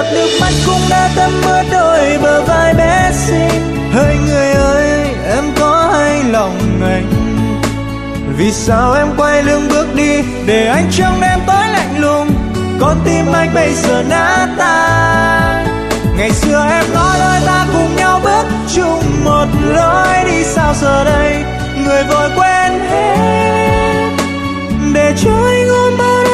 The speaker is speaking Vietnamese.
giọt nước mắt cũng đã thấm ướt đôi bờ vai bé xinh. Hỡi người ơi, em có hay lòng anh? Vì sao em quay lưng bước đi để anh trong đêm tối lạnh lùng? Con tim anh bây giờ nát tan. Ngày xưa em nói đôi ta cùng nhau bước chung một lối đi, sao giờ đây người vội quên hết để cho anh ôm bao